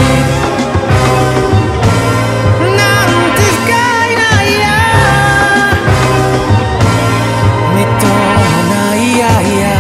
なんて不快ないやみっともないやいや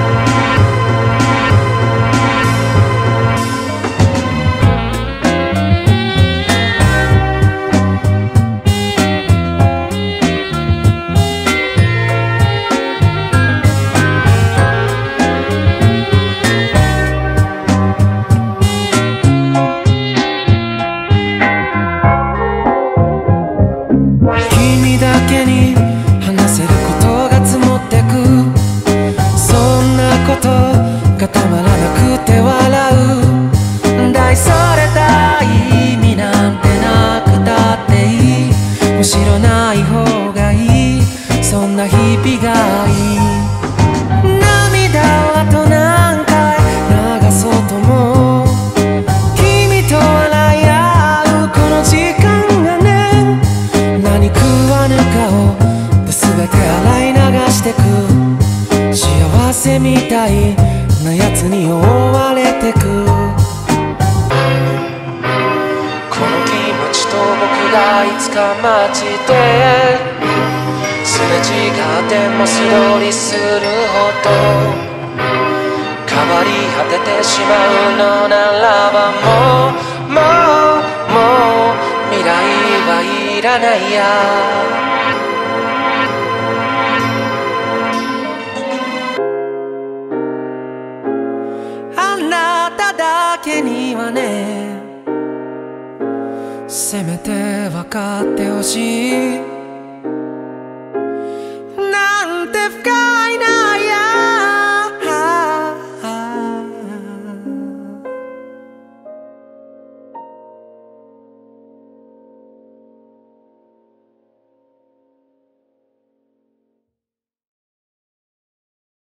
君だけに話せることが積もってくそんなことがたまらなくて笑う大それた意味なんてなくたっていいむしろない方がいいそんな日々がいい涙をあと何回流そうとも君と笑い合うこの時間がね何食わぬ顔で全て洗い流してく幸せみたいなやつに覆われてくこの気持ちと僕がいつか街ですれ違っても素通りするほど変わり果ててしまうのならばもう未来はいらないやあなただけにはねせめて分かってほしい